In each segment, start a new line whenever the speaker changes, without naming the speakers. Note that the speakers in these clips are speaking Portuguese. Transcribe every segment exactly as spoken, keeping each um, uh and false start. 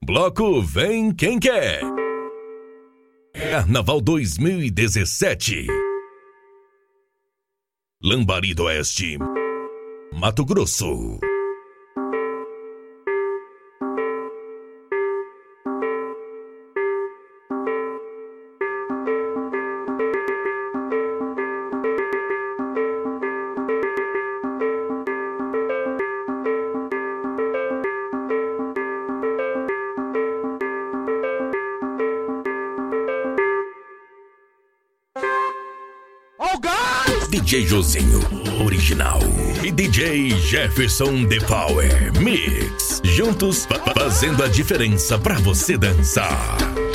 bloco Vem Quem Quer. Carnaval dois mil e dezessete. Lambari do Oeste, Mato Grosso. D J Josinho, original, e D J Jefferson The Power Mix, juntos fazendo a diferença pra você dançar.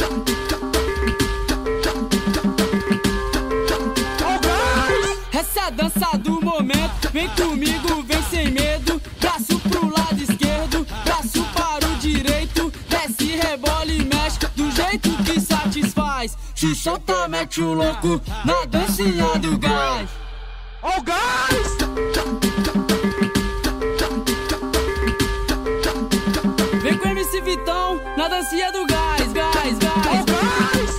Essa é a dança do momento, vem comigo, vem sem medo. Braço pro lado esquerdo, braço para o direito. Desce, rebola e mexe do jeito que satisfaz. Se solta, mete o louco na dancinha do gás. Oh, guys! Vem com M C Vitão na dancinha do gás, gás, gás. Oh, guys!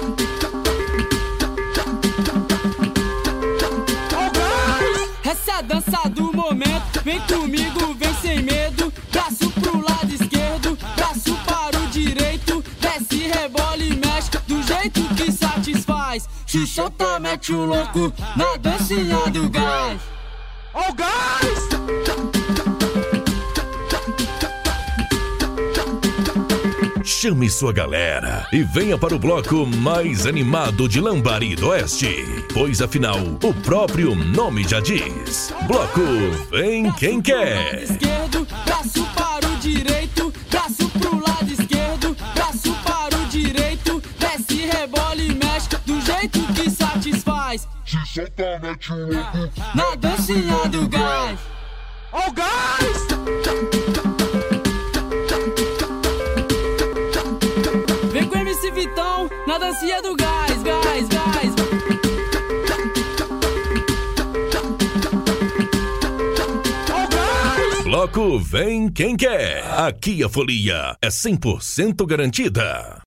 Oh, guys! Essa é a dança do momento, vem comigo, vem sem medo. Braço pro lado esquerdo, braço para o direito. Desce, rebola e mexe do jeito que satisfaz. Se solta, mete o louco na dancinha do gás. Oh, guys!
Chame sua galera e venha para o bloco mais animado de Lambari do Oeste, pois afinal o próprio nome já diz: bloco Vem Quem Quer.
Esquerdo, braço para o direito, braço pro lado esquerdo, braço para o direito. Desce, rebola e mexe do jeito que satisfaz.
Se solta, mete o louco
na dancinha do gás.
Oh, guys!
Vem com M C Vitão na dancinha do gás, gás, gás.
Oh, guys!
Bloco Vem Quem Quer. Aqui a folia é cem por cento garantida.